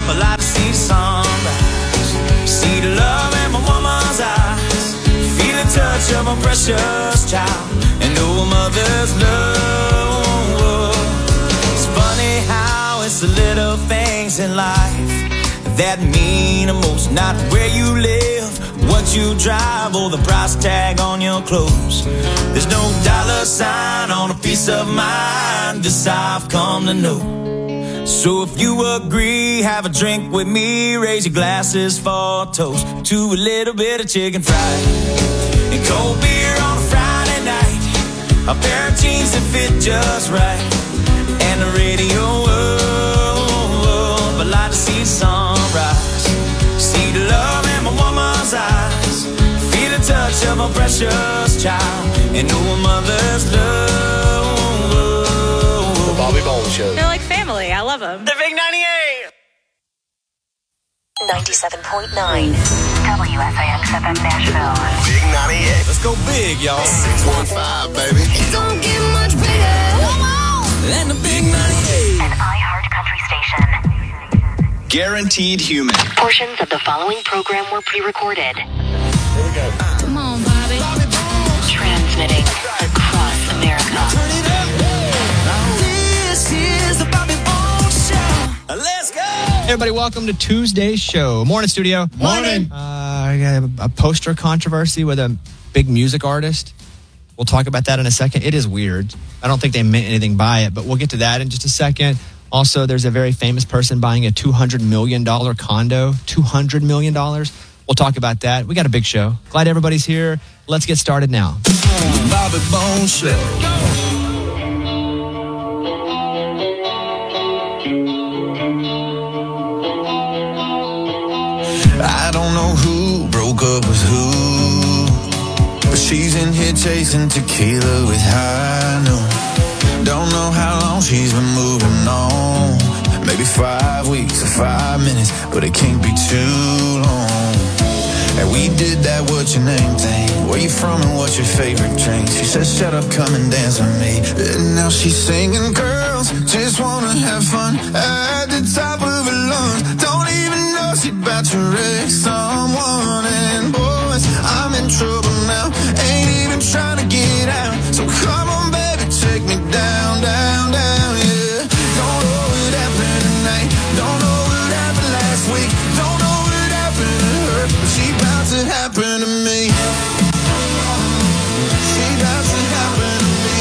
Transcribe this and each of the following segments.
I like to see the sunrise. See the love in my woman's eyes. Feel the touch of a precious child. And know a mother's love. It's funny how it's the little things in life that mean the most. Not where you live, what you drive, or the price tag on your clothes. There's no dollar sign on a piece of mind. This I've come to know. So if you agree, have a drink with me. Raise your glasses for a toast to a little bit of chicken fried and cold beer on a Friday night. A pair of jeans that fit just right, and the radio. I like to see the sunrise. See the love in my woman's eyes. Feel the touch of a precious child. And know a mother's love. The Bobby Bones Show. They're like family. I love them. The Big 98. 97.9 WFAX FM Nashville. Big 98. Let's go big, y'all. 615, baby. It don't get much bigger. Come on. And the Big 98. An iHeart Country station. Guaranteed human. Portions of the following program were pre-recorded. Here we go. Come on, Bobby. Transmitting across America. Turn it up. This is the Bobby Bones Show. Let's go. Everybody, welcome to Tuesday's show. Morning, studio. Morning. I got a poster controversy with a big music artist. We'll talk about that in a second. It is weird. I don't think they meant anything by it, but we'll get to that in just a second. Also, there's a very famous person buying a $200 million condo. $200 million. We'll talk about that. We got a big show. Glad everybody's here. Let's get started now. Bobby Bones Show. I don't know who broke up with who, but she's in here chasing tequila with high noon. Don't know how long she's been moving on. Maybe 5 weeks or 5 minutes, but it can't be too long. And we did that what's your name thing. Where you from and what's your favorite drink? She said shut up, come and dance with me. And now she's singing, girls just wanna have fun at the top of her lungs. Don't even know she's about to wreck someone. And boys, I'm in trouble now. Ain't even trying to get out. So come on, baby, take me down, down, down, yeah. Don't know what happened tonight. Don't know what happened last week. Don't know what happened to her, but she about to happen to me. She about to happen to me.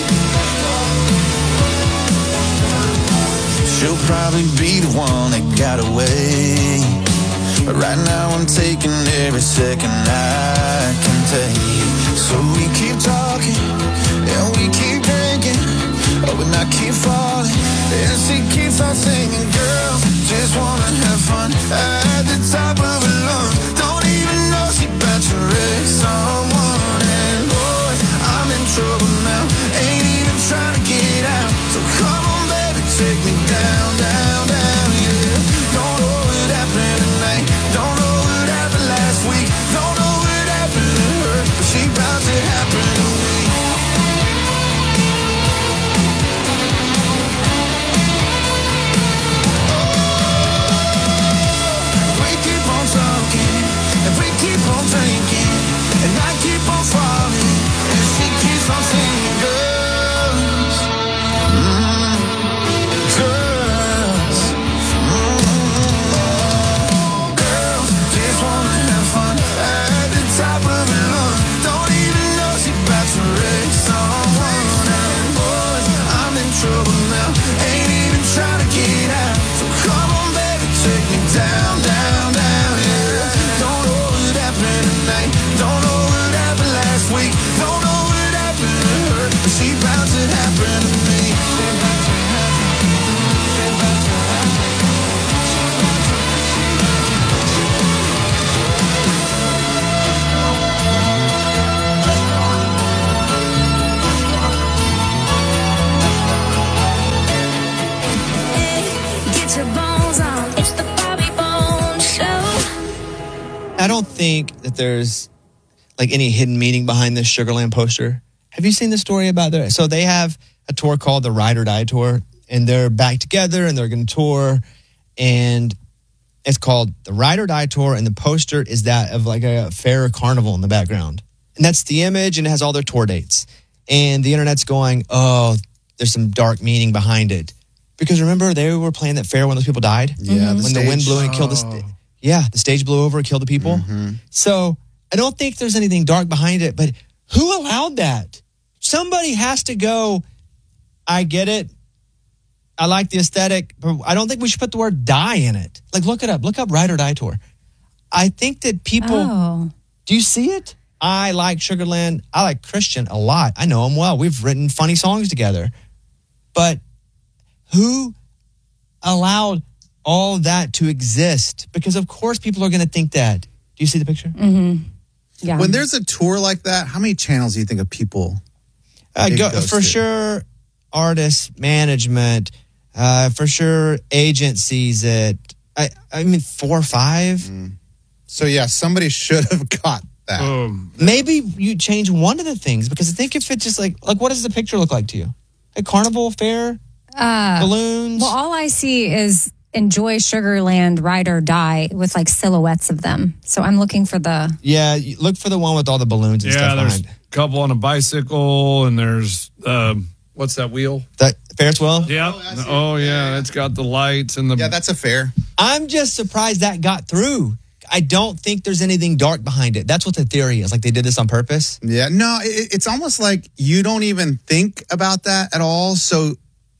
She'll probably be the one that got away, but right now I'm taking every second I can take. So we keep talking and we keep drinking, oh, and I keep falling, and she keeps on singing. Girls just wanna have fun at the top of her lungs. Don't even know she about to wreck someone. And boys, I'm in trouble now. Ain't even trying to get out. So come on, baby, take me down, down, down, yeah. Don't know what happened tonight. Don't know what happened last week. Don't know what happened to her, but she about to happen to me. We keep on talking, and we keep on drinking, and I keep on falling, and she keeps on singing. Girls, girls, girls just wanna have fun at the top of her lungs. Don't even know she about to wreck someone. And boys, I'm in trouble now. Ain't even trying to get out. So come on, baby, take me down, down, down, yeah. Don't know what happened tonight. Don't know what happened last week. Don't know what happened to her, but she about to happen to me. Get your bones on. It's the Bobby Bones Show. I don't think that there's like any hidden meaning behind this Sugarland poster. Have you seen the story about their? So they have a tour called the Ride or Die Tour, and they're back together and they're going to tour. And It's called the Ride or Die Tour, and the poster is that of like a fair carnival in the background. And that's the image, and it has all their tour dates. And the internet's going, oh, there's some dark meaning behind it. Because remember, they were playing that fair when those people died? Yeah. When the wind blew and killed the stage blew over and killed the people. So I don't think there's anything dark behind it, but who allowed that? Somebody has to go, I get it. I like the aesthetic, but I don't think we should put the word die in it. Like, look it up. Look up Ride or Die Tour. I think that people, do you see it? I like Sugarland. I like Christian a lot. I know him well. We've written funny songs together. But who allowed all that to exist? Because, of course, people are going to think that. Do you see the picture? Yeah. When there's a tour like that, how many channels do you think of people? For sure, artists, management, for sure, agencies. I mean, 4 or 5. So, yeah, somebody should have got that. Maybe you change one of the things, because I think if it's just like what does the picture look like to you? A carnival fair? Balloons? Well, all I see is Enjoy Sugarland Ride or Die with like silhouettes of them. So I'm looking for the... Yeah, you look for the one with all the balloons and stuff there's behind. a couple on a bicycle, and there's, what's that wheel? That Ferris wheel? Yeah. It's got the lights and the... Yeah, that's a fair. I'm just surprised that got through. I don't think there's anything dark behind it. That's what the theory is. Like they did this on purpose. Yeah, no, it's almost like you don't even think about that at all. So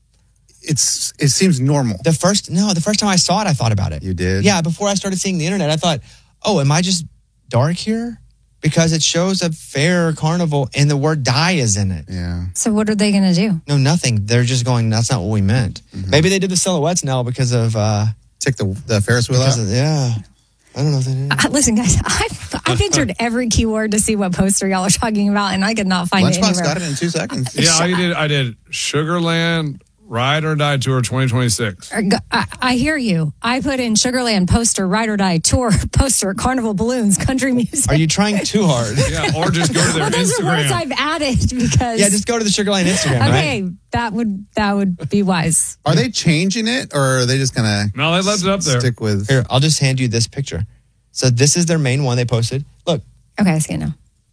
it seems normal. The first time I saw it, I thought about it. You did? Yeah, before I started seeing the internet, I thought, oh, am I just dark here? Because it shows a fair carnival and the word die is in it. Yeah. So what are they going to do? No, nothing. They're just going, that's not what we meant. Maybe they did the silhouettes now because of... Take the Ferris wheel out? Yeah. I don't know if they did. Listen, guys, I've entered every keyword to see what poster y'all are talking about, and I could not find it Lunchbox anywhere. got it in 2 seconds. Yeah, I did Sugarland Ride or Die Tour 2026. I hear you. I put in Sugarland poster, Ride or Die Tour poster, Carnival Balloons, country music. Are you trying too hard? Yeah, or just go to their Well, those Instagram. are words I've added because... Yeah, just go to the Sugarland Instagram, right? Okay, that would be wise. Are they changing it, or are they just going to... No, they left it up there. Stick with... Here, I'll just hand you this picture. So this is their main one they posted. Look. Okay, I see it now.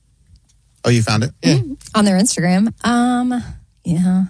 Oh, you found it? Yeah. On their Instagram. Yeah.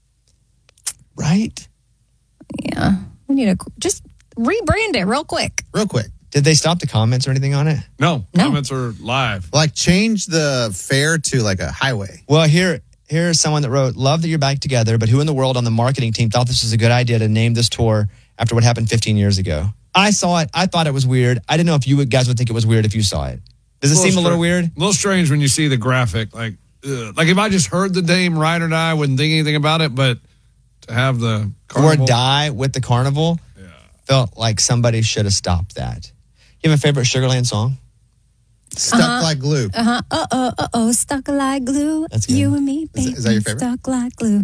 Right? Yeah. We need to just rebrand it real quick. Real quick. Did they stop the comments or anything on it? No, comments are live. Like change the fair to like a highway. Well, here's someone that wrote, love that you're back together, but who in the world on the marketing team thought this was a good idea to name this tour after what happened 15 years ago? I saw it. I thought it was weird. I didn't know if you guys would think it was weird if you saw it. Does it seem a little weird? A little strange when you see the graphic. Like if I just heard the name Ride or Die, I wouldn't think anything about it, but to have the carnival. Or die with the carnival felt like somebody should have stopped that. You have a favorite Sugarland song? Stuck like glue. Stuck like glue. That's good. You and me, baby. Is that your favorite? Stuck like glue.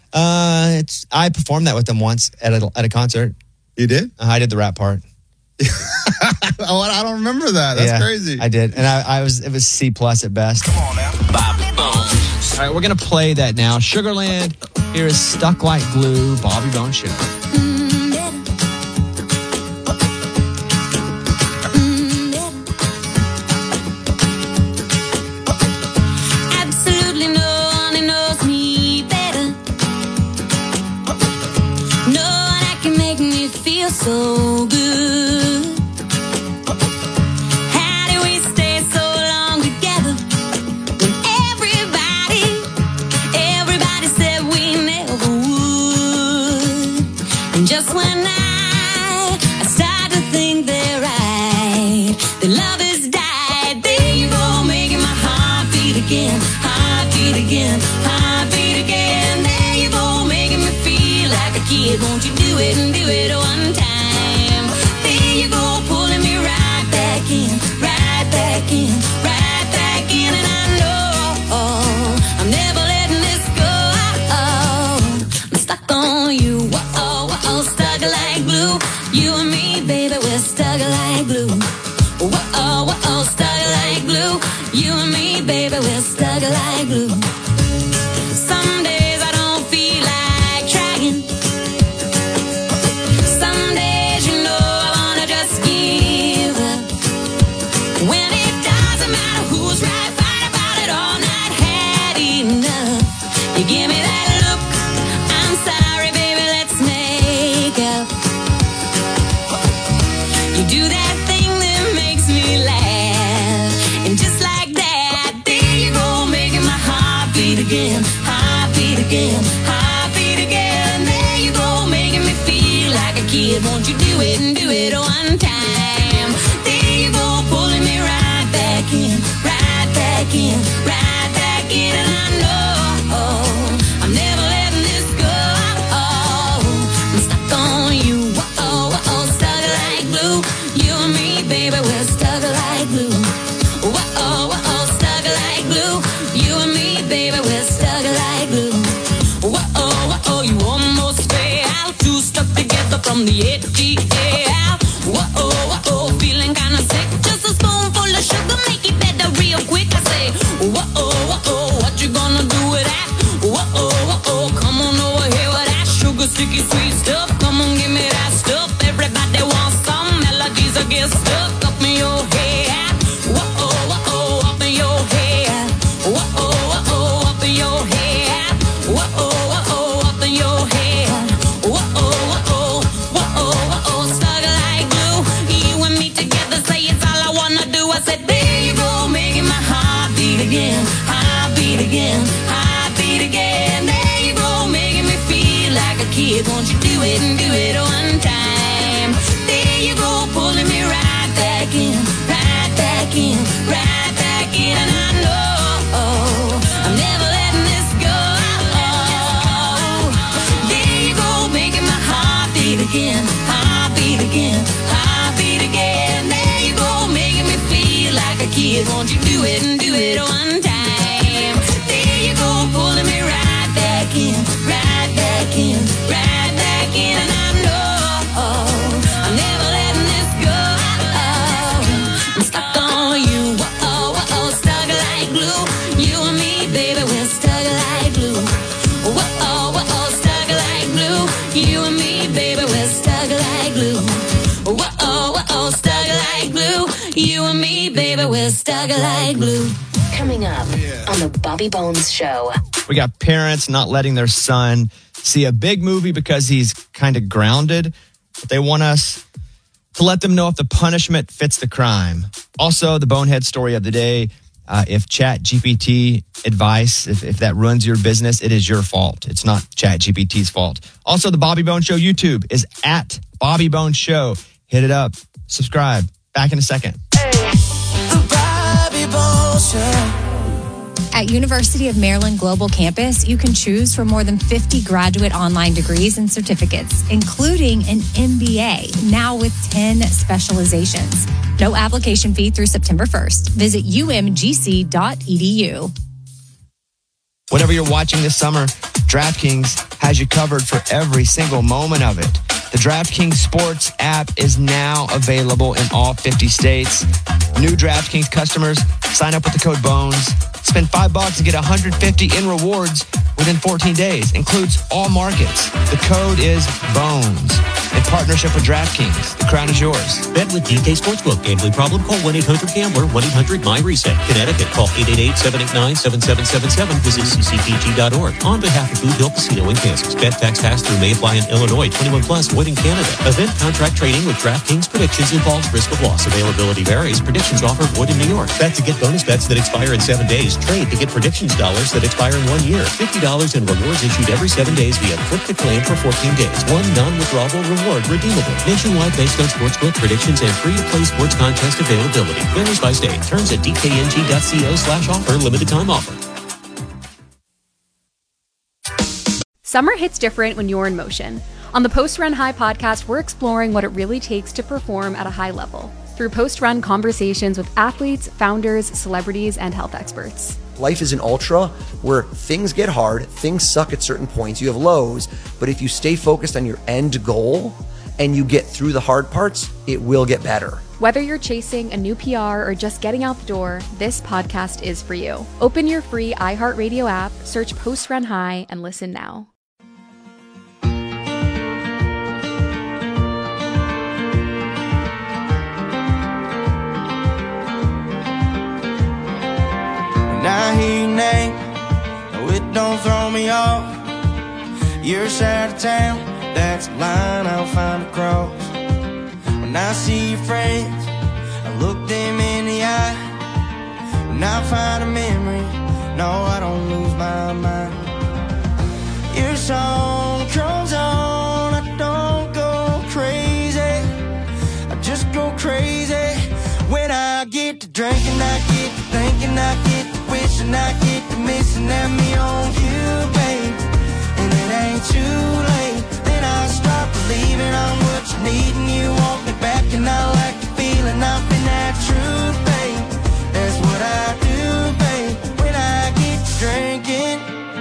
I performed that with them once at a concert. You did? I did the rap part. Oh, I don't remember that. That's crazy. I did, and it was C+ at best. Come on now. Bobby Bones. All right, we're gonna play that now. Sugarland. Here is Stuck Like Glue, Bobby Bones Show. Absolutely no one knows me better. No one that can make me feel so good. How do we stay so long together when everybody said we never would? And just when I start to think they're right, the love has died. There you go, making my heart beat again, heart beat again, heart beat again. There you go, making me feel like a kid. Won't you do it and do it one time? There you go, pulling me right back in, right back in, right back in. And I know I'm never letting this go. I'm stuck on you, stuck like glue. You and me, baby, we're stuck like glue. Stuck like glue. You and me, baby, we're stuck like glue. Some days I don't feel like trying. Some days, I wanna just give You do that thing that makes me laugh. And just like that, there you go, making my heart beat again. Heart beat again. Heart beat again. There you go, making me feel like a kid. Won't you do it and do it one time? There you go, pulling me right back in. Right back in. Right back in. And I know I'm never letting this go. I'm stuck on you. Whoa, stuck like glue. You and me, baby, we're stuck like glue. Whoa, stuck like glue. You and me, baby, we're stuck like glue. Whoa, you almost fell. Two stuck together from the edge out. Whoa, feeling kinda sick. Just a spoonful of sugar, make it better real quick. I say, whoa, what you gonna do with that? Whoa, come on over here with that sugar sticky sweet stuff. Come on, give me that stuff. Everybody wants some melodies that get stuck up in your head. Whoa, up in your head. Whoa, up in your head. Whoa, up in your head. Whoa, stuck like glue. You and me together, say it's all I wanna do. I said, there you go, making my heart beat again. Heart beat again. Heart beat again. There you go, making me feel like a kid. Won't you do it and do it one time? There you go, pulling me right back in. Right back in. Right back in. And I know I'm never letting this go. There you go, making my heart beat again. Heart beat again. Heart beat again. There you go, making me feel like a kid. Won't you do it and do it one time? There you go, pulling me right back in. Right back in. Right back in. And I know I'm never letting this go. I'm stuck on you. Whoa, stuck like glue. You and me, baby, we're stuck like glue. Whoa, stuck like glue. You and me, baby, we're stuck like glue. Whoa, stuck like glue. You and me, baby, we're stuck like glue. Coming up on the Bobby Bones Show. We got parents not letting their son see a big movie because he's kind of grounded. But they want us to let them know if the punishment fits the crime. Also, the bonehead story of the day. If ChatGPT advice, if that runs your business, it is your fault. It's not ChatGPT's fault. Also, the Bobby Bones Show YouTube is at Bobby Bones Show. Hit it up. Subscribe. Back in a second. The Bobby Bones Show. At University of Maryland Global Campus, you can choose from more than 50 graduate online degrees and certificates, including an MBA, now with 10 specializations. No application fee through September 1st. Visit umgc.edu. Whatever you're watching this summer, DraftKings has you covered for every single moment of it. The DraftKings Sports app is now available in all 50 states. New DraftKings customers sign up with the code BONES. Spend $5 and get $150 in rewards within 14 days. Includes all markets. The code is BONES. In partnership with DraftKings. The crown is yours. Bet with DK Sportsbook. Gambling problem? Call 1-800-GAMBLER. 1-800-MY-RESET. Connecticut. Call 888-789-7777. Visit ccpg.org. On behalf of Boot Hill Casino in Kansas. Bet tax pass-through may apply in Illinois. 21 plus. Void in Canada. Event contract trading with DraftKings predictions involves risk of loss. Availability varies. Predictions offered void in New York. Bet to get bonus bets that expire in 7 days. Trade to get predictions dollars that expire in 1 year. $50 in rewards issued every 7 days via click to claim for 14 days. One non-withdrawable reward redeemable. Nationwide based on sportsbook predictions and free-to-play sports contest availability. Varies by state. Terms at dkng.co/offer. Limited time offer. Summer hits different when you're in motion. On the Post Run High podcast, we're exploring what it really takes to perform at a high level through post-run conversations with athletes, founders, celebrities, and health experts. Life is an ultra where things get hard, things suck at certain points, you have lows, but if you stay focused on your end goal and you get through the hard parts, it will get better. Whether you're chasing a new PR or just getting out the door, this podcast is for you. Open your free iHeartRadio app, search Post Run High, and listen now. I hear your name, no, it don't throw me off. Your side of town, that's a line I'll find across. When When I see your friends, I look them in the eye. When I find a memory, no, I don't lose my mind. Your song comes on, I don't go crazy, I just go crazy. When I get to drinking, I get to thinking, I get to wishing, I get to missing at me on you, babe. And it ain't too late, then I start believing I'm what you need and you want me back. And I like the feeling, I've been that truth, babe. That's what I do, babe, when I get to drinking.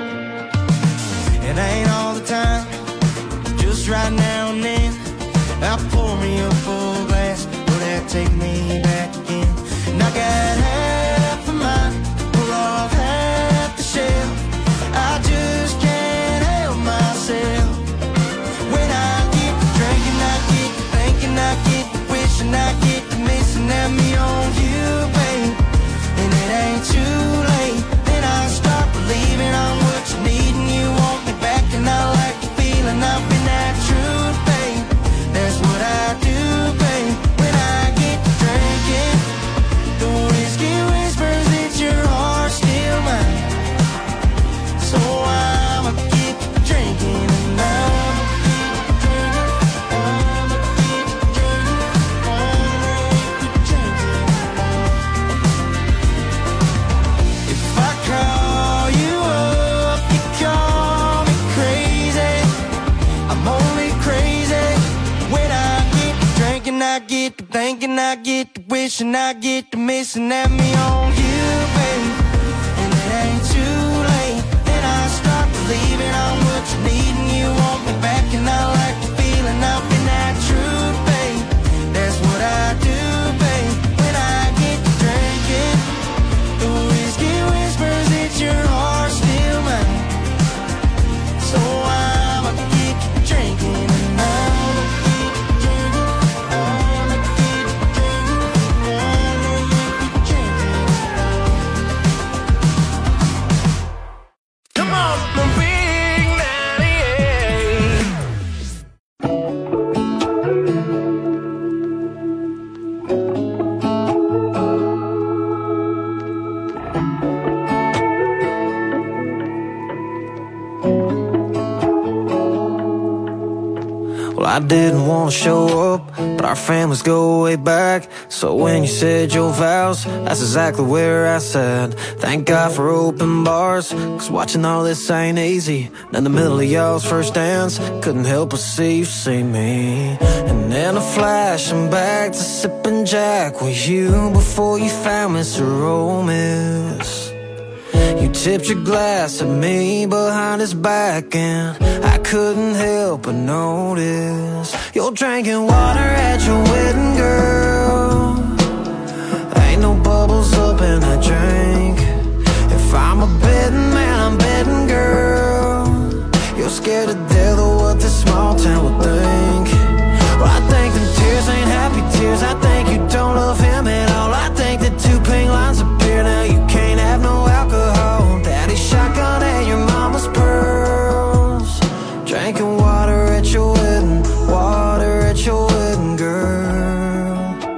It ain't all the time, just right now and then. I'll pour me a full glass, will that take me back again? And I got half of mine, pull off half the shelf. I just can't help myself. When I get to drinking, I get to thinking, I get to wishing, I get to missing at me on you, babe. And it ain't too late, then I start believing I'm what you need and you want me back. And I like the feeling, I've been that truth, babe. That's what I do, babe, when I get to drinking. The whiskey whispers that your heart's still mine, so I'ma keep drinking and I'ma keep drinking, I'ma keep drinking, I'ma keep drinking. If I call you up, you call me crazy. I'm only crazy when I get to drinking, I get to thinking, I get to wishing, I get to missing at me on you, babe. And it ain't too late, then I start believing I'm what you need and you want me back. And I like the feeling, I've been that truth, babe. That's what I do, babe, when I get to drinking. The whiskey whispers that your heart's still mine, so I'ma keep drinking and I'ma keep drinking, I'ma keep drinking, I'ma keep drinking. Come on, the big 98. Well, I didn't want to show up, but our families go way back. So when you said your vows, that's exactly where I said, thank God for open bars, cause watching all this ain't easy. And in the middle of y'all's first dance, couldn't help but see you see me. And then a flashing back to sipping Jack with you before you found Mr. Romance. You tipped your glass at me behind his back, and I couldn't help but notice you're drinking water at your wedding, girl. Ain't no bubbles up in that drink. If I'm a betting man, I'm betting, girl. You're scared to death of what this small town would think. Well, I think them tears ain't happy tears. I think you don't love him at all. I think the two pink lines appear now. You can't have no alcohol. Daddy's shotgun and your mama's pearls. Drinking water at your wedding, water at your wedding, girl.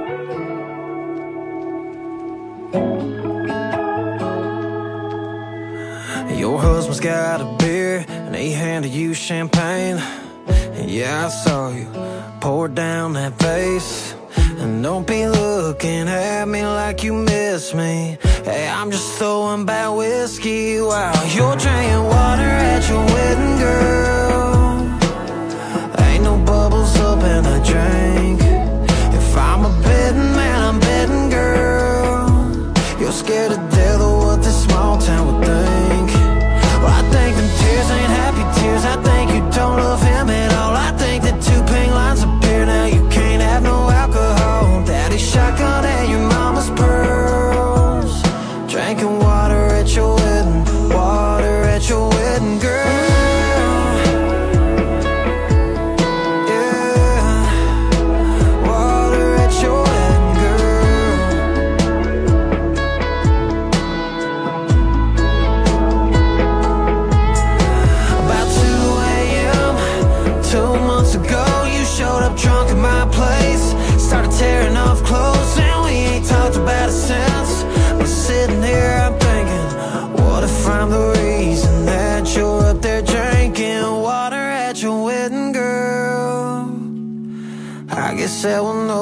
Your husband's got a beer and he handed you champagne. And yeah, I saw you pour down that vase. And don't be looking at me like you miss me. Hey, I'm just throwing back whiskey while you're drinking water at your wedding, girl. Ain't no bubbles up in that drink. If I'm a betting man, I'm betting, girl. You're scared to death of what this small town would think. Well, I think them tears ain't happy tears. I think you don't love him at all. I think the two pink lines appear now. You can't have no alcohol. Daddy's shotgun and your mama's pearls. Drinking water at your wedding, water at your wedding, girl. Yeah.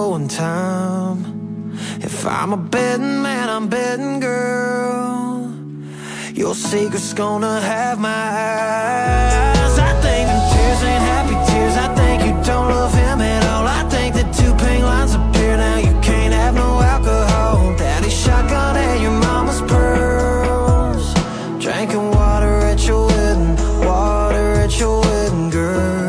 one time. If I'm a betting man, I'm betting girl. Your secret's gonna have my eyes. I think them tears ain't happy tears. I think you don't love him at all. I think the two pink lines appear now. You can't have no alcohol. Daddy's shotgun and your mama's pearls. Drinking water at your wedding, water at your wedding, girl.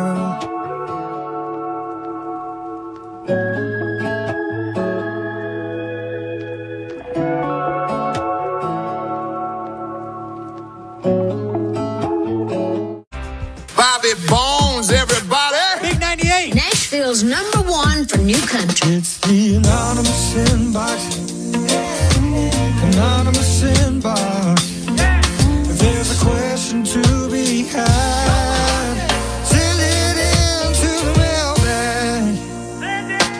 Bobby Bones, everybody. Big 98. Nashville's #1 for new country. It's the anonymous inbox. Anonymous inbox. If there's a question to be had, send it into the mailbag.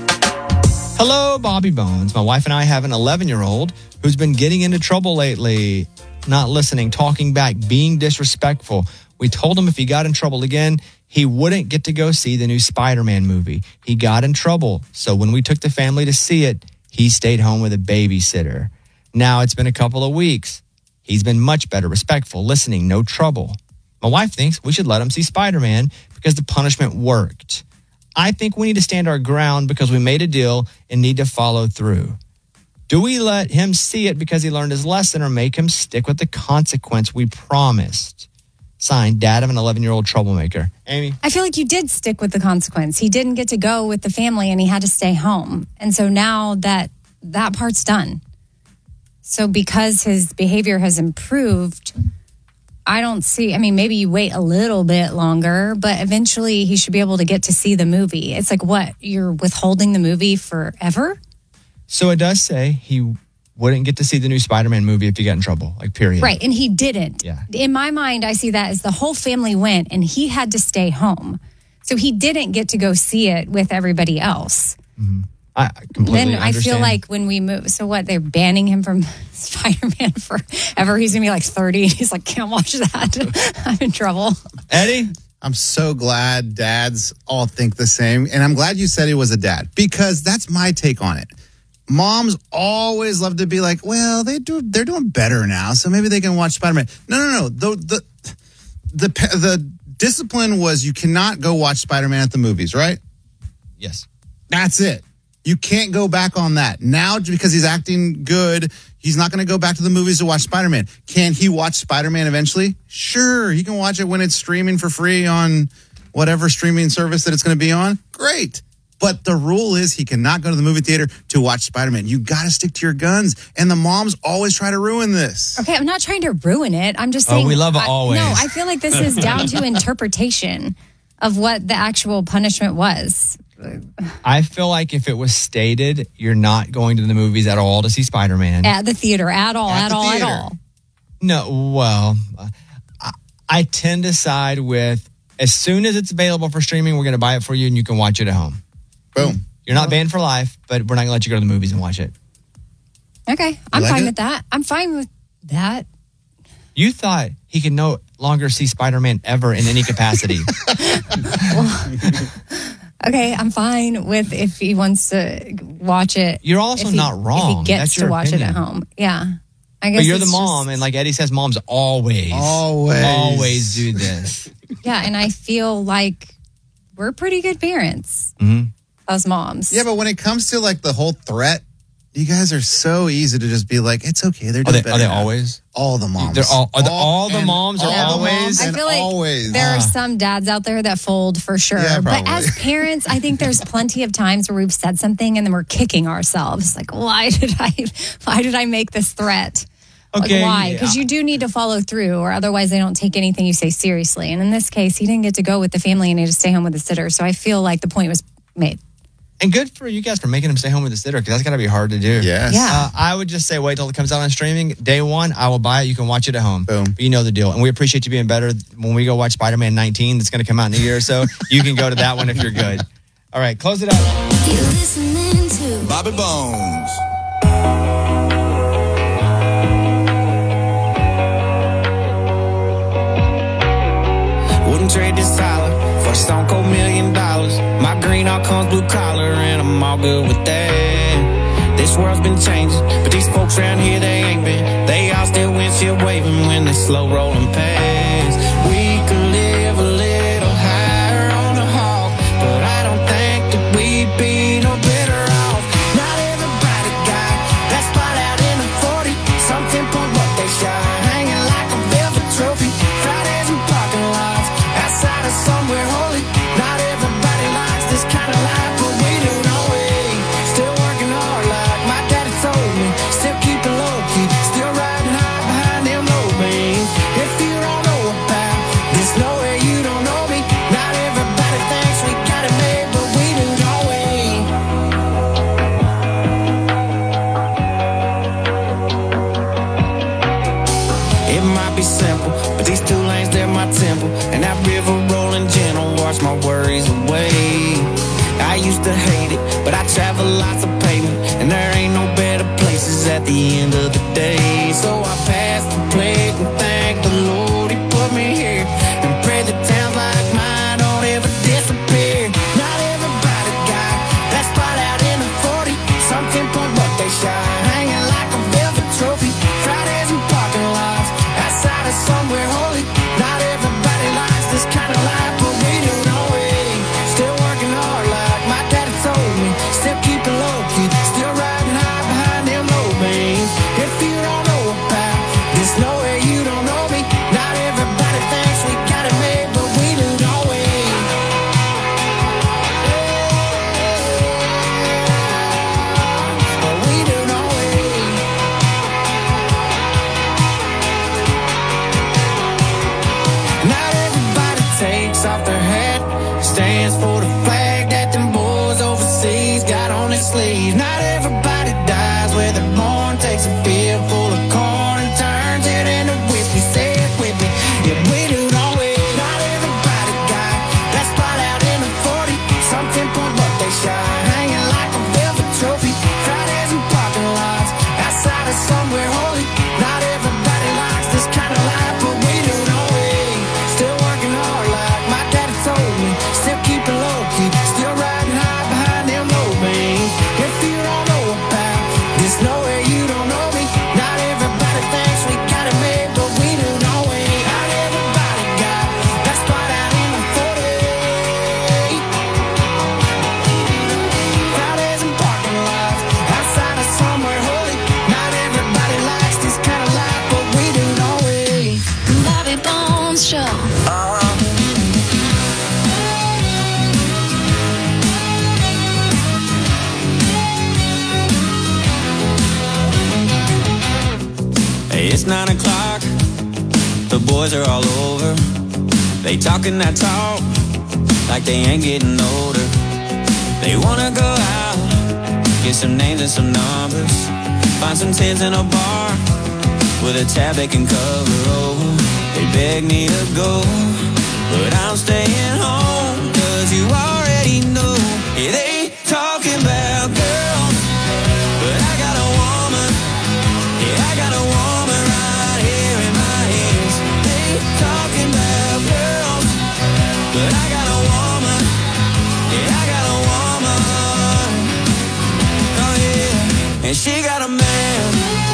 Hello, Bobby Bones. My wife and I have an 11-year-old who's been getting into trouble lately. Not listening, talking back, being disrespectful. We told him if he got in trouble again, he wouldn't get to go see the new Spider-Man movie. He got in trouble, so when we took the family to see it, he stayed home with a babysitter. Now it's been a couple of weeks. He's been much better, respectful, listening, no trouble. My wife thinks we should let him see Spider-Man because the punishment worked. I think we need to stand our ground because we made a deal and need to follow through. Do we let him see it because he learned his lesson or make him stick with the consequence we promised? Signed, dad of an 11-year-old troublemaker. Amy? I feel like you did stick with the consequence. He didn't get to go with the family and he had to stay home. And so now that part's done. So because his behavior has improved, I don't see, maybe you wait a little bit longer, but eventually he should be able to get to see the movie. It's like, what? You're withholding the movie forever? So it does say he wouldn't get to see the new Spider-Man movie if he got in trouble, period. Right, and he didn't. Yeah. In my mind, I see that as the whole family went and he had to stay home. So he didn't get to go see it with everybody else. Mm-hmm. I completely Then understand. I feel like when we move, so what, they're banning him from Spider-Man forever? He's going to be like 30. He's like, can't watch that. I'm in trouble. Eddie? I'm so glad dads all think the same. And I'm glad you said he was a dad because that's my take on it. Moms always love to be like, well, they're doing better now, so maybe they can watch Spider-Man. No. The discipline was you cannot go watch Spider-Man at the movies, right? Yes. That's it. You can't go back on that. Now, because he's acting good, he's not going to go back to the movies to watch Spider-Man. Can he watch Spider-Man eventually? Sure. He can watch it when it's streaming for free on whatever streaming service that it's going to be on. Great. But the rule is he cannot go to the movie theater to watch Spider-Man. You got to stick to your guns. And the moms always try to ruin this. Okay, I'm not trying to ruin it. I'm just saying. Oh, we love it always. No, I feel like this is down to interpretation of what the actual punishment was. I feel like if it was stated, you're not going to the movies at all to see Spider-Man. At the theater, at all. No, well, I tend to side with as soon as it's available for streaming, we're going to buy it for you and you can watch it at home. Boom. You're not banned for life, but we're not going to let you go to the movies and watch it. Okay, I'm fine with that. I'm fine with that. You thought he could no longer see Spider-Man ever in any capacity. Okay, I'm fine with if he wants to watch it. You're also not wrong. If he gets That's to your watch opinion. it at home. Yeah. I guess But you're the it's mom, and like Eddie says, moms always do this. Yeah, and I feel like we're pretty good parents, us moms. Yeah, but when it comes to like the whole threat, you guys are so easy to just be like, it's okay. They're doing better. Are they now. always? All the moms. They're all the moms are always. I feel like there are some dads out there that fold for sure. Yeah, but probably. as parents, I think there's plenty of times where we've said something and then we're kicking ourselves. Like, why did I make this threat? Okay, Like, why? Because you do need to follow through, or otherwise they don't take anything you say seriously. And in this case, he didn't get to go with the family and he had to stay home with the sitter. So I feel like the point was made. And good for you guys for making him stay home with the sitter, because that's got to be hard to do. Yes. Yeah. I would just say wait till it comes out on streaming. Day one, I will buy it. You can watch it at home. Boom. But you know the deal. And we appreciate you being better. When we go watch Spider-Man 19, that's going to come out in a year or so, you can go to that one if you're good. All right, close it up. You're listening to Bobby Bones. Wouldn't trade this Tyler for a Stone Cold $1 million. My Not green, all comes blue collar, and I'm all good with that. This world's been changing, but these folks around here, they ain't been. They all still windshield waving when they slow rolling past. We could live a little higher on the hog, but I don't think that we'd be no better off. Not everybody got that spot out in the 40. Some 10-point, but they shine, hanging like a velvet trophy. Fridays in parking lots, outside of somewhere holy. Not everybody likes this kind of life, but we do, no way. Still working hard like my daddy told me. Still keeping low key, still riding high behind them low beams. If you don't know about this, no way you don't know me. Not everybody thinks we got it made, but we do, no way. It might be simple, but these 2 lanes, they're my temple. And that river rolling gentle, wash my worries away. I used to hate it, but I travel lots of pavement, and there ain't no better places at the end of the day. So I pass the plate and thank the Lord He put me here, and pray that towns like mine don't ever disappear. Not everybody got that spot out in the 40. Some 10-point, but they shine, hanging like a velvet trophy. Fridays in parking lots, outside of somewhere holy. Not everybody likes this kind of life, but we do, no way. Still working hard like my daddy told me. Still keeping low key, still riding high behind them low beams. If you don't know about this, no way you don't know me. Not everybody thinks we got it made, but we do, no way. But we do, no way. Not everybody takes off their hat, stands for the flag that them boys overseas got on their sleeves. Not everybody dies where they're born, takes a field full of corn and turns it into whiskey. Say it with me, yeah, we do, no way. Not everybody got that spot out in the 40. Some 10-point, but they shine, hanging like a velvet trophy. Fridays in parking lots, outside of somewhere holy. Not everybody likes this kind of life, but we do, no way. Still working hard like my daddy told me. Still keeping low key, still riding high behind them low beams. If you don't know about this, no way you don't know me. Not everybody thinks we got it made, but we do, no way. Not everybody got that spot out in the 40. Fridays in parking lots, outside of somewhere holy. Not everybody likes this kind of life, but we do, no way. Bobby Bones Show. Hey, it's 9 o'clock, the boys are all over. They talking that talk like they ain't getting older. They wanna go out, get some names and some numbers, find some tents in a bar with a tab they can cover over. They beg me to go, but I'm staying home, cause you already know. Yeah, they talking about girls, but I got a woman. Yeah, I got a woman right here in my hands. They talking about girls, but I got a woman. Yeah, I got a woman. Oh yeah, and she got a man.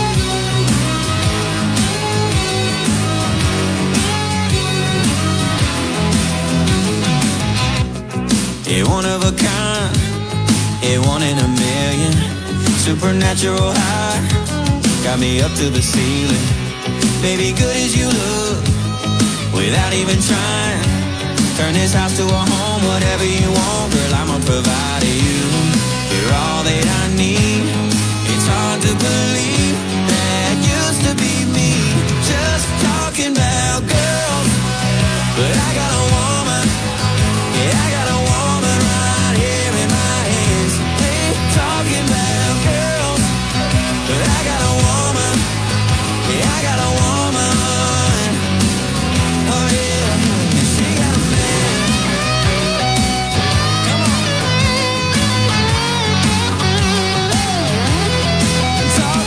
Yeah, one of a kind, yeah, 1 in a million. Supernatural high, got me up to the ceiling. Baby, good as you look, without even trying. Turn this house to a home, whatever you want, girl, I'ma provide you. You're all that I need. It's hard to believe that used to be me. Just talking about girls, but I got a woman. Yeah, I got a woman right here in my hands. They talking about girls, but I got a woman. Yeah, I got a woman. Oh yeah, and she got a man. Come on. Talk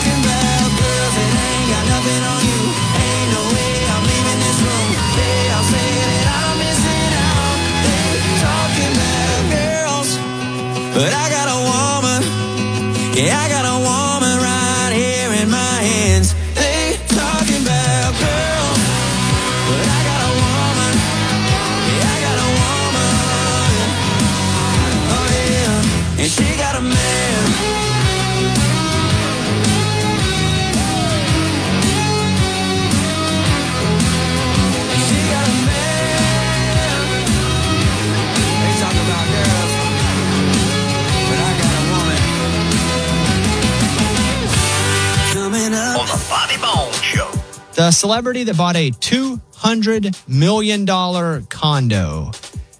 The celebrity that bought a $200 million condo.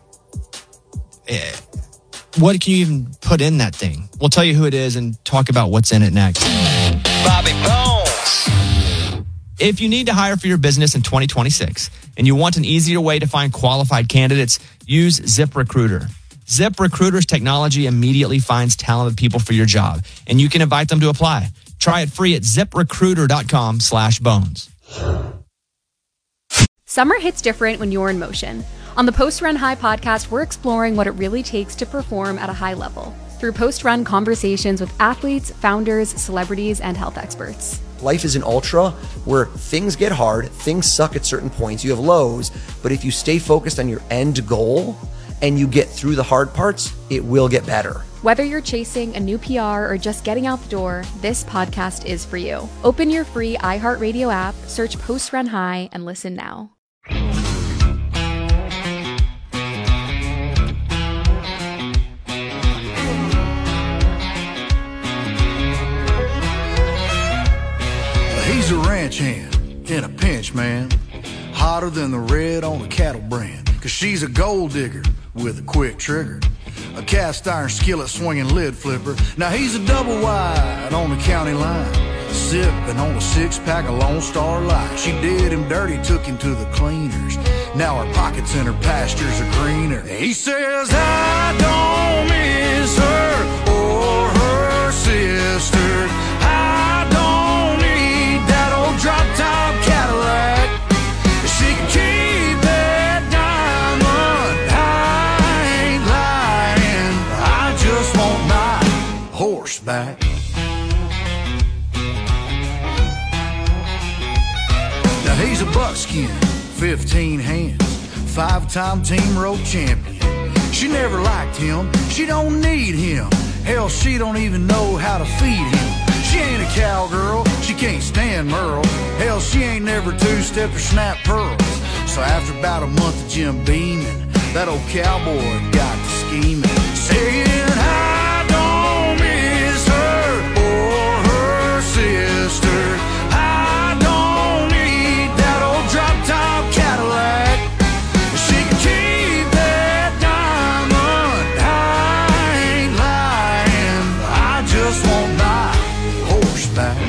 What can you even put in that thing? We'll tell you who it is and talk about what's in it next. Bobby Bones. If you need to hire for your business in 2026 and you want an easier way to find qualified candidates, use ZipRecruiter. ZipRecruiter's technology immediately finds talented people for your job, and you can invite them to apply. Try it free at ZipRecruiter.com/bones. Summer hits different when you're in motion. On the Post Run High podcast, we're exploring what it really takes to perform at a high level through post-run conversations with athletes, founders, celebrities, and health experts. Life is an ultra where things get hard, things suck at certain points, you have lows, but if you stay focused on your end goal and you get through the hard parts, it will get better. Whether you're chasing a new PR or just getting out the door, this podcast is for you. Open your free iHeartRadio app, search Post Run High, and listen now. He's a ranch hand in a pinch, man. Hotter than the red on a cattle brand. Cause she's a gold digger with a quick trigger. A cast iron skillet swinging lid flipper. Now he's a double wide on the county line. Sipping on a 6-pack of Lone Star Light. She did him dirty, took him to the cleaners. Now her pockets and her pastures are greener. He says, I don't miss her or her sister. I don't need that old drop-top Cadillac. She can keep that diamond. I ain't lying. I just want my horseback. Now he's a buckskin, 15 hands, 5-time team road champion. She never liked him, she don't need him. Hell, she don't even know how to feed him. She ain't a cowgirl, she can't stand Merle. Hell, she ain't never two-stepped or snapped pearls. So after about a month of Jim beaming, that old cowboy got to scheming, saying, I don't miss her or her sister. I don't need that old drop-top Cadillac. She can keep that diamond. I ain't lying. I just want my horseback.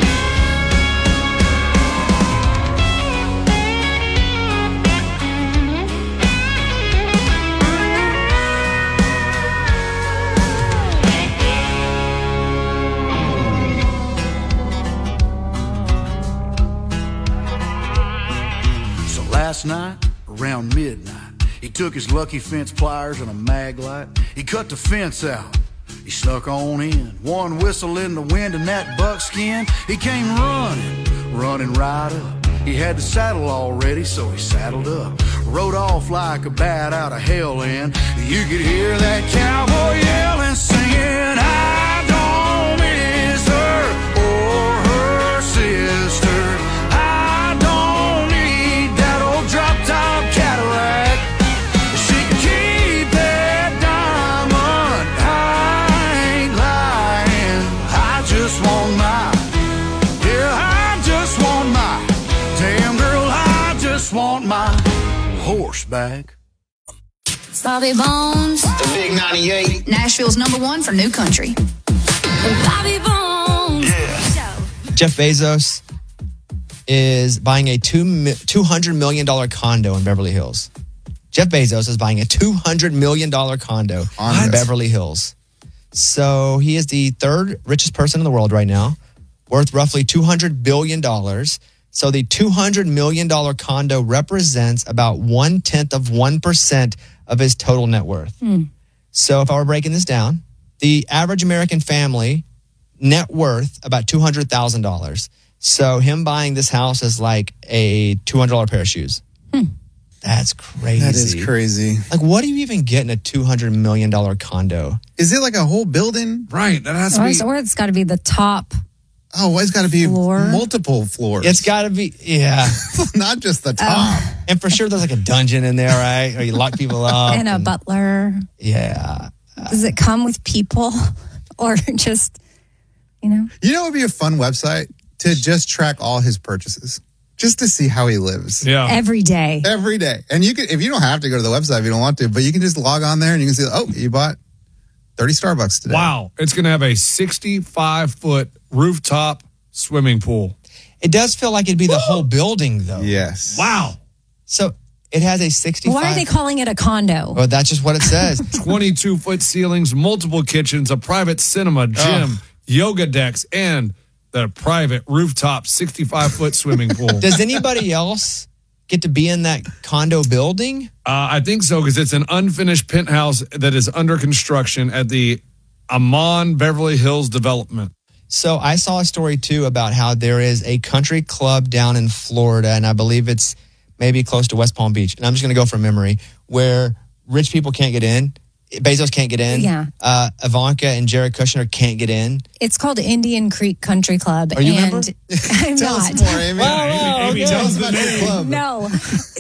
So last night, around midnight, he took his lucky fence pliers and a mag light. He cut the fence out. He snuck on in, one whistle in the wind and that buckskin. He came running right up. He had the saddle all ready, so he saddled up. Rode off like a bat out of hell, and you could hear that cowboy yelling, singing, I don't miss her or her sister. I don't need that old drop-top Cadillac. She can keep that diamond. I ain't lying. I just want my, yeah, I just want my, damn girl, I just want my horseback. Bobby Bones. The Big 98. Nashville's #1 for new country. Bobby Bones. Yeah. Jeff Bezos is buying a $200 million condo in Beverly Hills. Jeff Bezos is buying a $200 million condo in Beverly Hills. So he is the third richest person in the world right now, worth roughly $200 billion. So the $200 million condo represents about 0.1% of his total net worth. So if I were breaking this down, the average American family net worth about $200,000. So him buying this house is like a $200 pair of shoes. That's crazy. That is crazy. Like, what do you even get in a $200 million condo? Is it like a whole building? Right. That has to be. Or it's got to be the top. Oh, it's got to be Floor. multiple floors. It's got to be, yeah. Not just the top. And for sure, there's like a dungeon in there, right? Or you lock people up. And a butler. Yeah. Does it come with people or just, you know? You know what would be a fun website? To just track all his purchases. just to see how he lives. Yeah. Every day. Every day. And you can, if you don't have to go to the website if you don't want to, but you can just log on there and you can see, oh, you bought 30 Starbucks today. Wow. It's going to have a 65-foot rooftop swimming pool. It does feel like it'd be the whole building, though. Yes. Wow. So it has a 65. Why are they calling it a condo? Well, that's just what it says. 22-foot ceilings, multiple kitchens, a private cinema, gym, yoga decks, and the private rooftop 65-foot swimming pool. Does anybody else get to be in that condo building? I think so, because it's an unfinished penthouse that is under construction at the Amon Beverly Hills development. So I saw a story, too, about how there is a country club down in Florida, and I believe it's maybe close to West Palm Beach. And I'm just going to go from memory, where rich people can't get in. Bezos can't get in. Yeah. Ivanka and Jared Kushner can't get in. It's called Indian Creek Country Club. Are you a member? I'm Tell not. us more, Amy. Amy, Tell us about your club. No.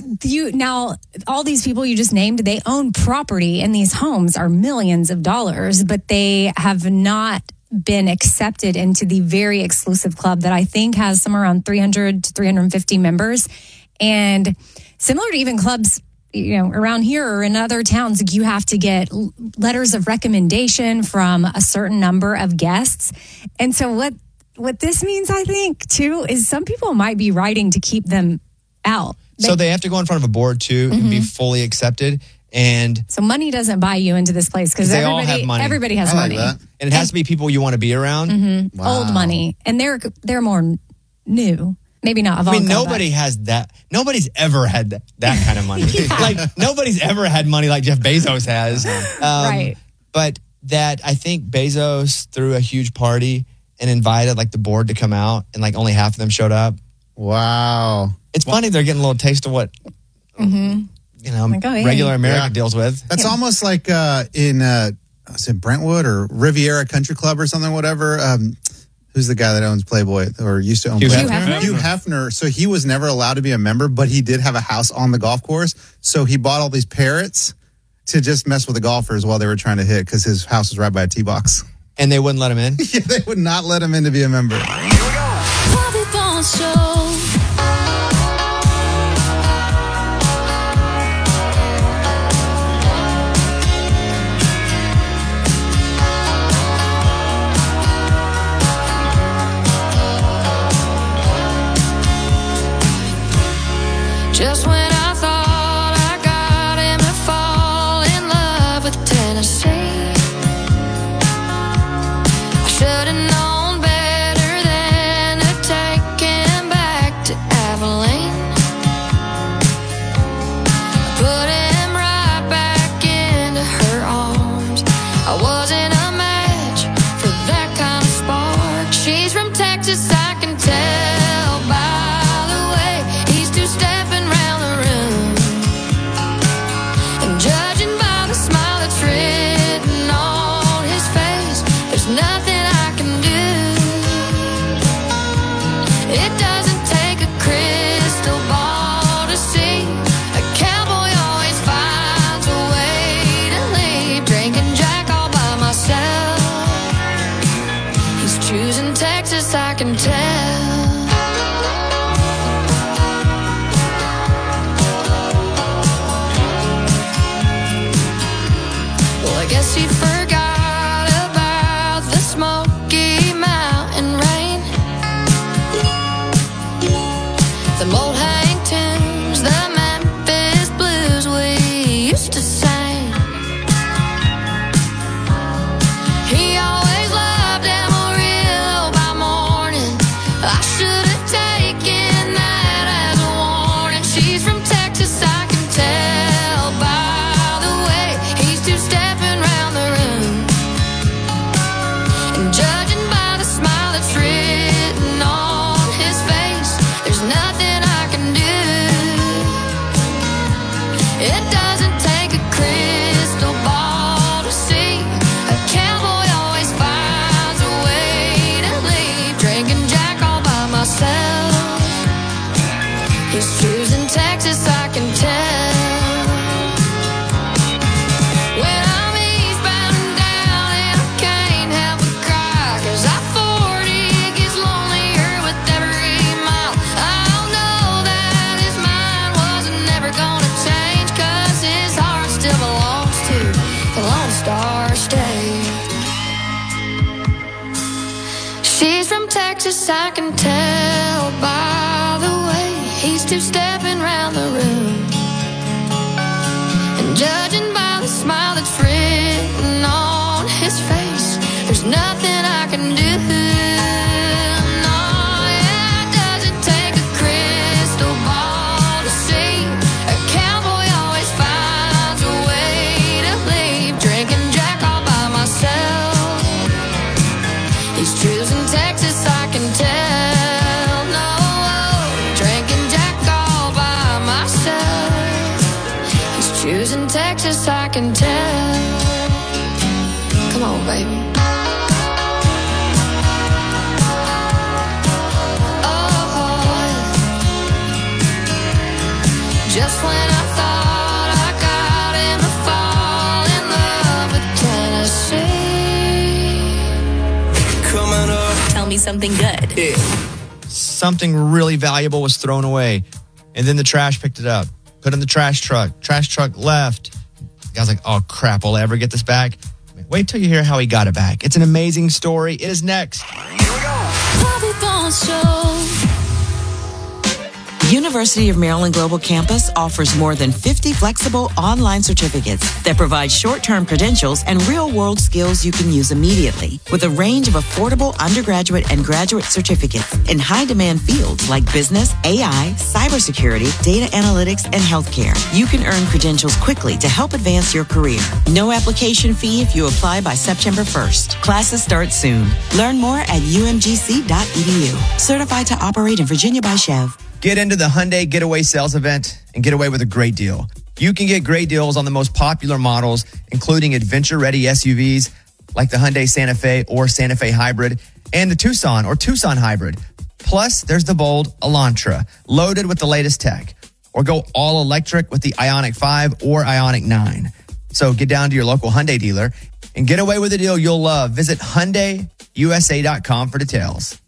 Now, all these people you just named, they own property, and these homes are millions of dollars, but they have not been accepted into the very exclusive club that I think has somewhere around 300 to 350 members. And similar to even clubs, around here or in other towns, you have to get letters of recommendation from a certain number of guests. And so what this means, I think, too, is some people might be writing to keep them out. So they have to go in front of a board, too, and be fully accepted. And so money doesn't buy you into this place because they all have money. Everybody has money. That. And it has to be people you want to be around. Wow. Old money. And they're more new. Maybe not Ivanka. I mean, nobody has that. Nobody's ever had that kind of money. Like, nobody's ever had money like Jeff Bezos has. Right. But that, I think Bezos threw a huge party and invited, like, the board to come out, and, like, only half of them showed up. Wow. It's funny they're getting a little taste of what, regular America deals with. That's almost like in was it Brentwood or Riviera Country Club or something, whatever. Who's the guy that owns Playboy or used to own Hugh Playboy? Hefner? Hugh Hefner. So he was never allowed to be a member, but he did have a house on the golf course. So he bought all these parrots to just mess with the golfers while they were trying to hit because his house was right by a tee box. And they wouldn't let him in? Yeah, they would not let him in to be a member. Bobby Bones Show. Just when I thought I got him to fall in love with Tennessee, I should have known better than to take him back to Abilene. I put him right back into her arms. I wasn't a match for that kind of spark. She's from Texas, I can tell by the way he's two-stepping round the room. And judging by the smile that's written on his face, there's nothing I can do. It doesn't take a crystal ball to see a cowboy always finds a way to leave. Drinking Jack all by myself. He's choosing Texas, I can tell. Well, I guess he forgot about the Smoky Mountain rain, the old hang tunes, the Memphis blues we used to sing. He always loved Amarillo by morning. I should have taken that as a warning. She's from Texas, I can tell by the way he's two-stepping round the room. And judging by the smile that's written on his face, there's nothing I can do. It doesn't take a crystal ball to see a cowboy always finds a way to leave. Drinking Jack all by myself. He's choosing Texas, I can tell. When I'm eastbound and down and I can't help but cry, from Texas, I can tell by the way he's two-stepping round the room. And judging by the smile that's written on his face, there's nothing I can do. Texas, I can tell. Come on, baby. Oh, just when I thought I got him to fall in love with Tennessee. Coming up. Tell me something good. Yeah. Something really valuable was thrown away, and then the trash picked it up. Put in the trash truck. Trash truck left. The guy's like, oh, crap, will I ever get this back? Wait till you hear how he got it back. It's an amazing story. It is next. Bobby Bones Show. University of Maryland Global Campus offers more than 50 flexible online certificates that provide short-term credentials and real-world skills you can use immediately, with a range of affordable undergraduate and graduate certificates in high-demand fields like business, AI, cybersecurity, data analytics, and healthcare. You can earn credentials quickly to help advance your career. No application fee if you apply by September 1st. Classes start soon. Learn more at umgc.edu. Certified to operate in Virginia by Chev. Get into the Hyundai Getaway Sales Event and get away with a great deal. You can get great deals on the most popular models, including adventure-ready SUVs like the Hyundai Santa Fe or Santa Fe Hybrid and the Tucson or Tucson Hybrid. Plus, there's the bold Elantra, loaded with the latest tech. Or go all electric with the Ioniq 5 or Ioniq 9. So get down to your local Hyundai dealer and get away with a deal you'll love. Visit HyundaiUSA.com for details.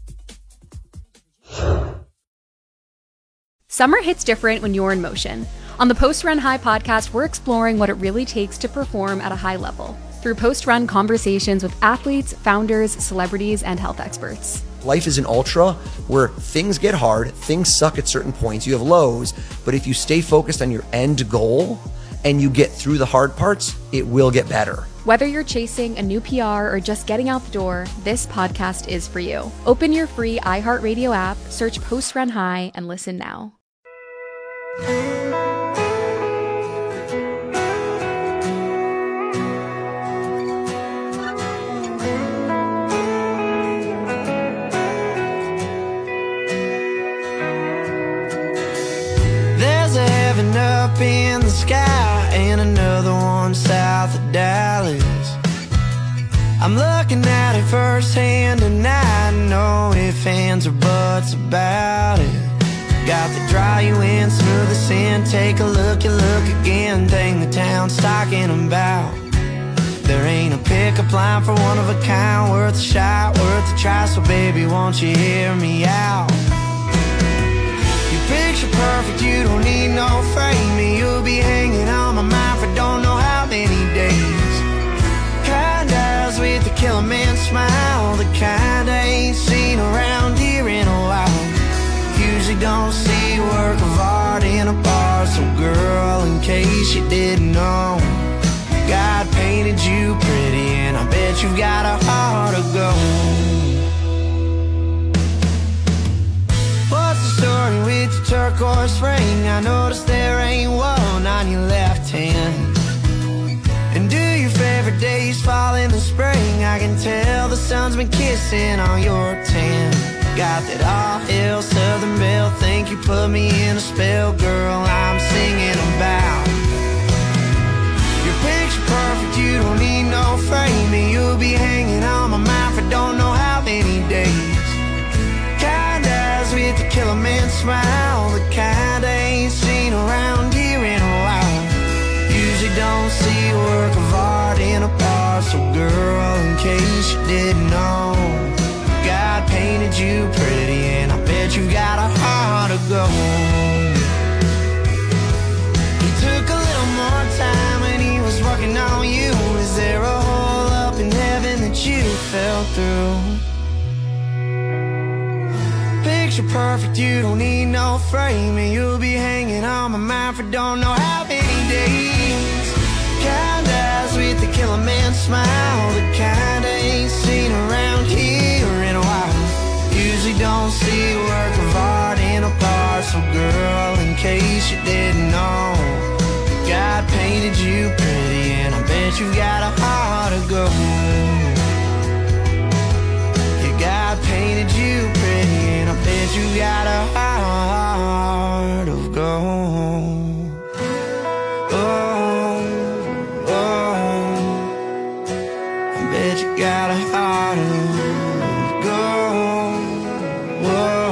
Summer hits different when you're in motion. On the Post Run High podcast, we're exploring what it really takes to perform at a high level through post-run conversations with athletes, founders, celebrities, and health experts. Life is an ultra where things get hard, things suck at certain points, you have lows, but if you stay focused on your end goal and you get through the hard parts, it will get better. Whether you're chasing a new PR or just getting out the door, this podcast is for you. Open your free iHeartRadio app, search Post Run High, and listen now. There's a heaven up in the sky and another one south of Dallas. I'm looking at it firsthand and I know if ands or buts about it. Got the dry you in, smooth the sin. Take a look, you look again. Thing the town's talking about. There ain't a pickup line for one of a kind, worth a shot, worth a try. So baby, won't you hear me out? Picture perfect, you don't need no framing. You'll be hanging on my mind for don't know how many days. Kind eyes with the killer man smile, the kind I ain't seen around here in a while. Usually don't see work of art in a bar. So girl, in case you didn't know, God painted you pretty and I bet you've got a heart of gold. What's the story with your turquoise ring? I noticed there ain't one on your left hand. And do your favorite days fall in the spring? I can tell the sun's been kissing on your tan. Got that all hail Southern Belle, think you put me in a spell, girl, I'm singing about. Your picture perfect, you don't need no framing. You'll be hanging on my mind for don't know how many days. With the killer man smile, the kind I ain't seen around here in a while. Usually don't see work of art in a bar. So girl, in case you didn't know, God painted you pretty and I bet you got a heart of gold. He took a little more time when he was working on you. Is there a hole up in heaven that you fell through? picture perfect, you don't need no framing. You'll be hanging on my mind for don't know how many days. Kind eyes with the killer man smile, the kind I ain't seen around here in a while. Usually don't see work of art in a parcel, girl, in case you didn't know. God painted you pretty, and I bet you got a heart of gold. Yeah, God painted you pretty, and I bet you got a heart of gold. Oh, oh, I bet you got a heart of gold. Whoa.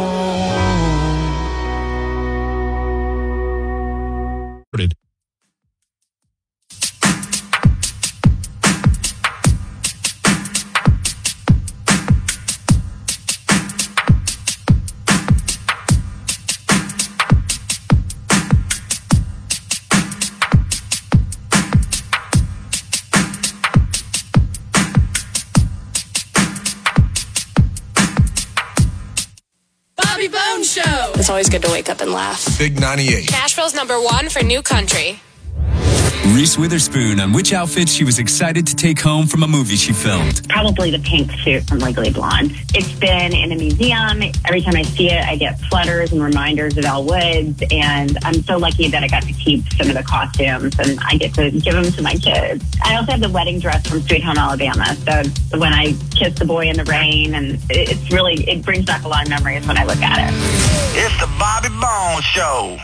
Bobby Bones Show. It's always good to wake up and laugh. Big 98. Nashville's #1 for new country. Reese Witherspoon on which outfit she was excited to take home from a movie she filmed. Probably the pink suit from Legally Blonde. It's been in a museum. Every time I see it, I get flutters and reminders of Elle Woods, and I'm so lucky that I got to keep some of the costumes, and I get to give them to my kids. I also have the wedding dress from Sweet Home Alabama, so when I kiss the boy in the rain, and it brings back a lot of memories when I look at it. It's the Bobby Bones Show.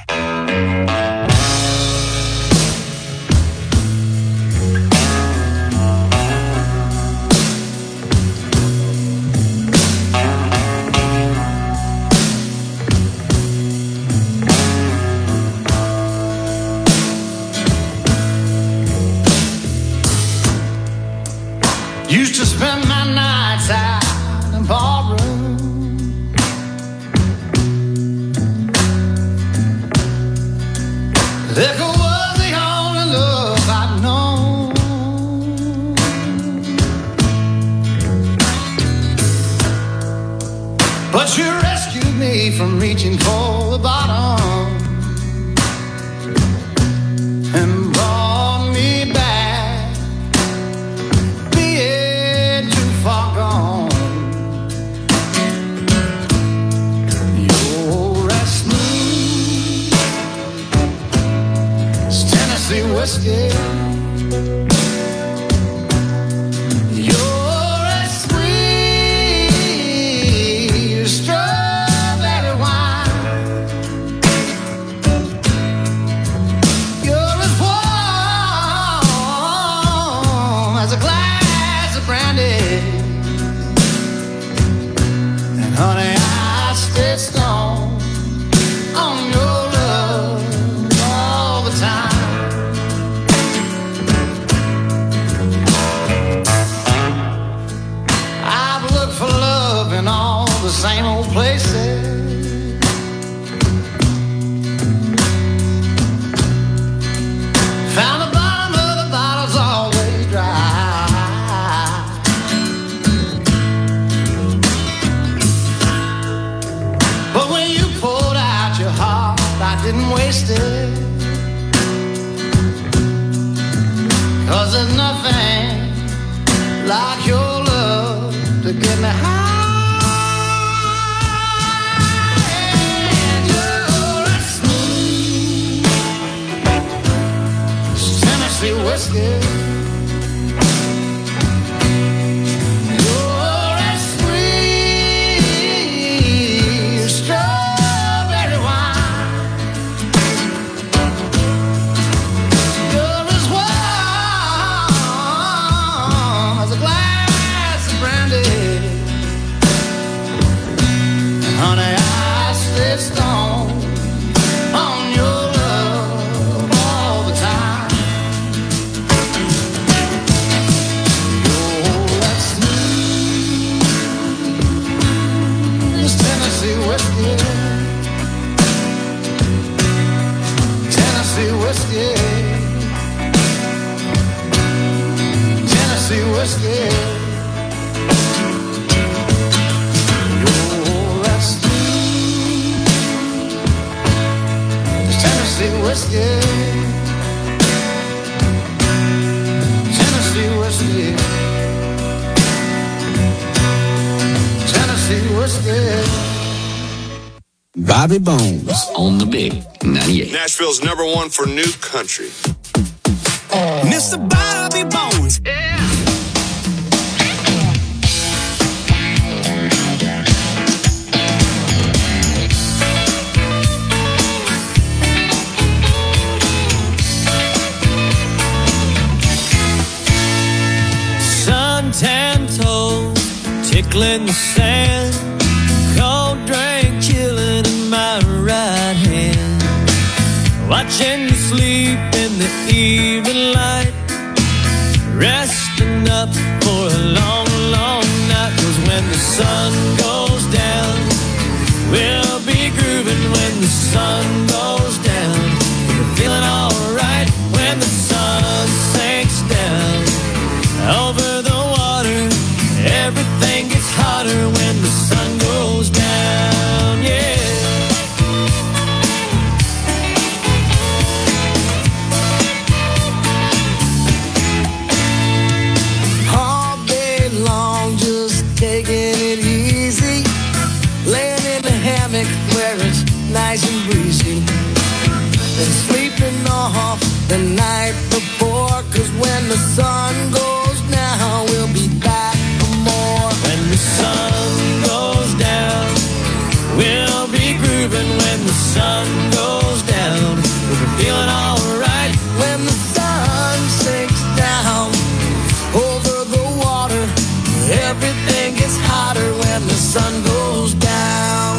Used to spend my nights out in ballroom. Liquor was the only love I'd known. But you rescued me from reaching for the bottom and brought me back. Far gone. You're as smooth as Tennessee whiskey. You're as sweet as strawberry wine. You're as warm as a glass of brandy. Honey, I stay strong on your love all the time. I've looked for love in all the same old places. Found the bottom of the bottle's always dry. But when you poured out your heart, I didn't waste it. 'Cause there's nothing like your love to get me high. And you're as smooth as Tennessee whiskey. Strawberry wine. You're as warm as a glass of brandy. And honey, I stay strong on your love all the time. You're that smooth as Tennessee whiskey. Tennessee whiskey. Tennessee whiskey. You're that smooth she was scared. Bobby Bones on the Big 98. Nashville's #1 for new country. Mr. Bobby Bones. Suntan toes, tickling the sand, cold drink chilling in my right hand, watching you sleep in the evening light, resting up for a long, long night. 'Cause when the sun goes down, we'll be grooving. When the sun goes down, we're feeling alright. When the sun sinks down over the water, everything gets hotter when the sun goes down, yeah. All day long, just taking it easy, laying in the hammock where it's nice and breezy, and sleeping off the night before. 'Cause when the sun goes down, we'll be back for more. When the sun goes down, we'll be grooving. When the sun goes down, we'll be feeling alright. When the sun sinks down over the water, everything gets hotter when the sun goes down.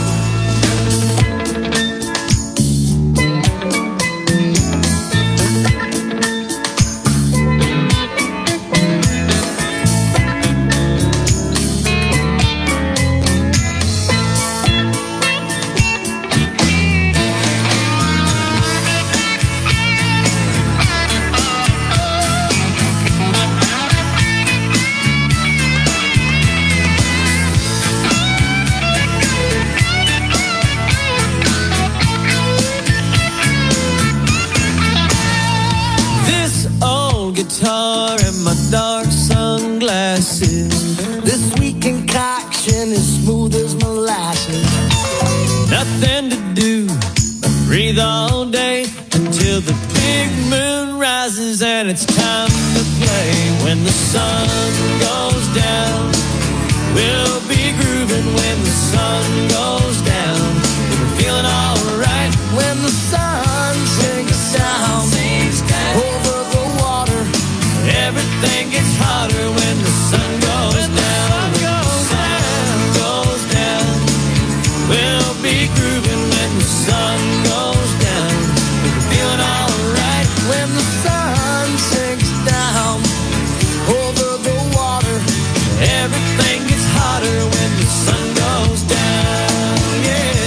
Guitar and my dark sunglasses, this sweet concoction is smooth as molasses. Nothing to do but breathe all day until the big moon rises and it's time to play. When the sun goes down, we'll be grooving. When the sun goes down, we'll be feeling alright. When the sun sinks down over the water, everything gets hotter when the sun goes down. When the sun goes down, we'll be grooving. When the sun goes down, we'll be feeling alright. When the sun sinks down over the water, everything gets hotter when the sun goes down, yeah.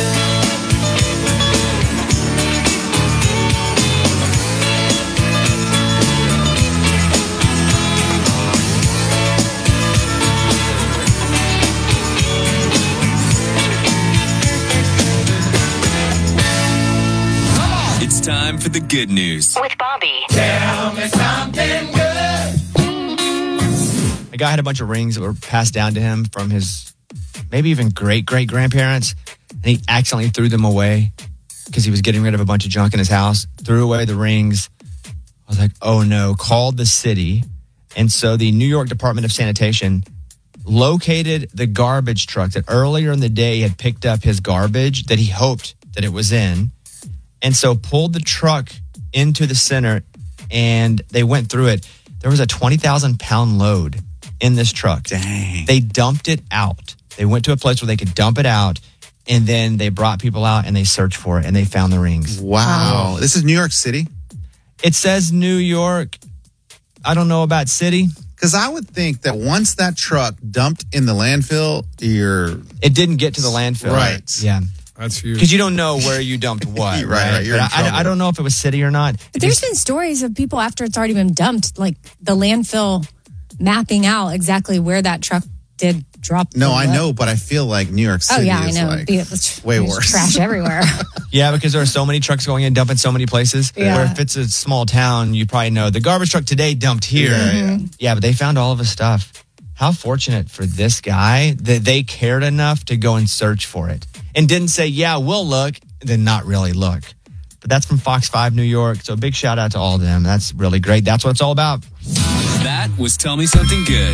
It's time for the good news. With Bobby. Tell me something good. A guy had a bunch of rings that were passed down to him from his maybe even great-great-grandparents, and he accidentally threw them away because he was getting rid of a bunch of junk in his house, threw away the rings. I was like, oh no, called the city. And so the New York Department of Sanitation located the garbage truck that earlier in the day had picked up his garbage that he hoped that it was in. And so pulled the truck into the center and they went through it. There was a 20,000-pound load in this truck. Dang. They dumped it out. They went to a place where they could dump it out, and then they brought people out and they searched for it and they found the rings. Wow. This is New York City? It says New York. I don't know about city. Because I would think that once that truck dumped in the landfill, it didn't get to the landfill. Right. Yeah. That's huge. Because you don't know where you dumped what. right. You're in trouble. I don't know if it was city or not. But there's been stories of people after it's already been dumped, like the landfill mapping out exactly where that truck did drop. No, I know, but I feel like New York City I is know. like It's way worse. Trash everywhere. Yeah, because there are so many trucks going in, dumping so many places. Yeah. Where if it's a small town, you probably know the garbage truck today dumped here. Yeah, Yeah, but they found all of his stuff. how fortunate for this guy that they cared enough to go and search for it and didn't say, yeah, we'll look, then not really look. But that's from Fox 5 New York. So a big shout out to all of them. That's really great. That's what it's all about. That was Tell Me Something Good.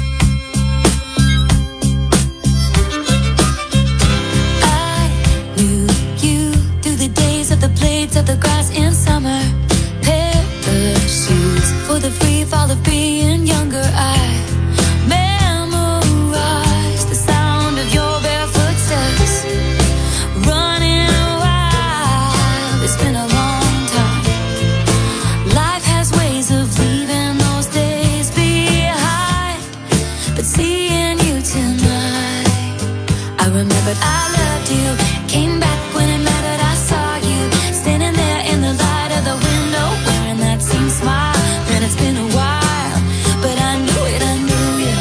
I knew you through the days of the blades of the grass in summer. Parachutes for the free fall of being younger. I memorized the sound of your barefoot steps. Running wild, it's been a long time. Life has ways of leaving those days behind. But seeing you tonight, I remembered I loved you. Came back when it mattered, I saw you standing there in the light of the window, wearing that same smile. Man, it's been a while, but I knew it, I knew you.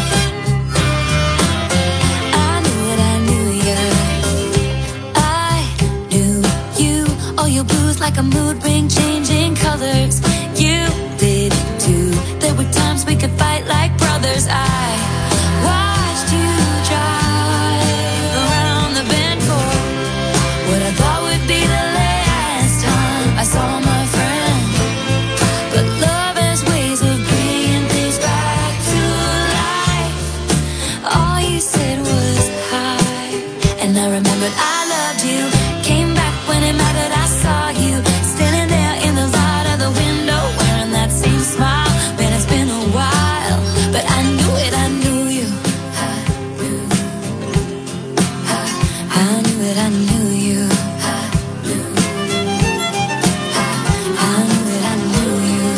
I knew it, I knew you. I knew you. All your blues like a mood ring, changing colors. You did too. There were times we could fight like brothers. I watched you drive around the bend for what I thought would be the last time I saw my friend. But love has ways of bringing things back to life. All you said was hi, and I remembered I loved you. Came back when it mattered, I saw you standing there in the light of the window, wearing that same smile. Man, it's been a while, but I knew it, I knew you. I knew it, I knew you. I knew it, I knew you.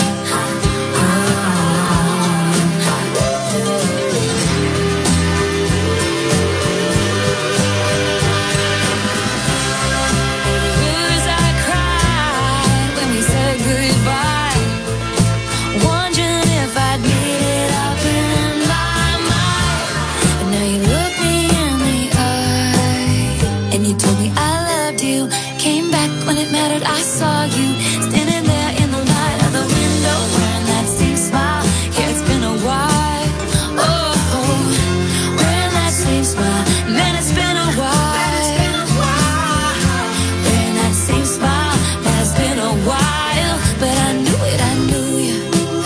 Tears I cried when we said goodbye, wondering if I'd made it up in my mind. But now you look me in the eye, and you told me I loved you. Came back when it mattered, I saw you standing there in the light of the window, wearing that same smile. Yeah, it's been a while. Oh, wearing that same smile. Man, it's been a while. Wearing that same smile. Man, it's been a while, but I knew it, I knew you.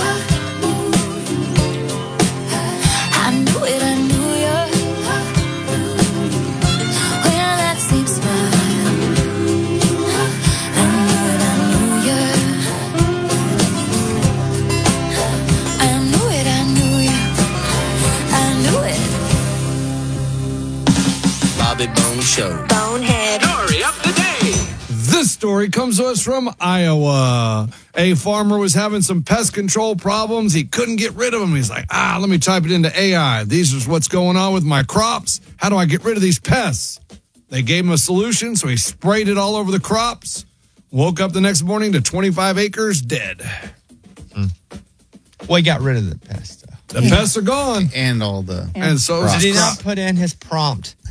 I knew it, I knew you. Wearing that same smile. I knew it, I knew you. I knew it, I knew you. I knew it. Bobby Bone Show. Bonehead. Story of the day. This story comes to us from Iowa. A farmer was having some pest control problems. He couldn't get rid of them. He's like, let me type it into AI. These is what's going on with my crops. How do I get rid of these pests? They gave him a solution, so he sprayed it all over the crops. Woke up the next morning to 25 acres dead. Well, he got rid of the pest. The pests are gone. And all the... And so Did he not put in his prompt